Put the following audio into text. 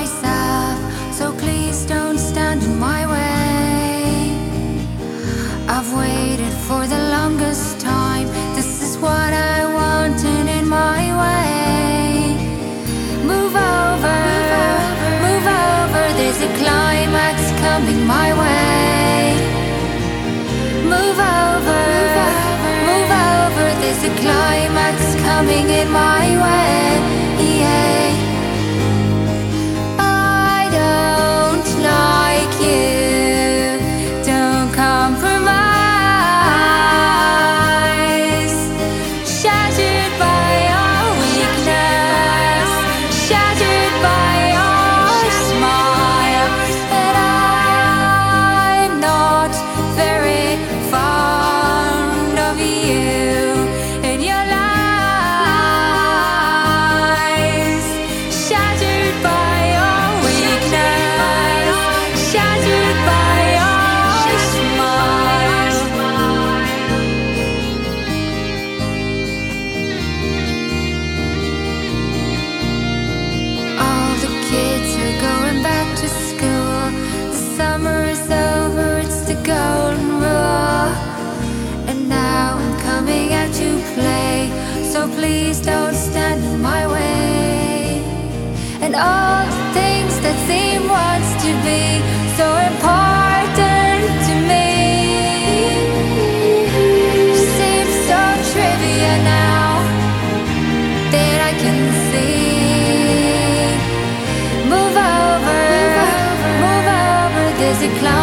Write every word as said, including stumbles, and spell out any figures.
myself, so please don't stand in my way. I've waited for the longest time. This is what I wanted in my way. Move over, move over, there's a climax coming my way. Move over, move over, there's a climax coming in my way. Yeah. I don't like you, don't compromise. Shattered by your weakness, shattered by your smile. And I'm not very fond of you and your lies. Shattered by your weakness, shattered by your smile. All the kids are going back to school. The summer is over, it's the golden rule. And now I'm coming out to play, so please don't stand in my way. And all the things that seem once to be so important to me seem so trivial now that I can see. Move over, move over, there's a cloud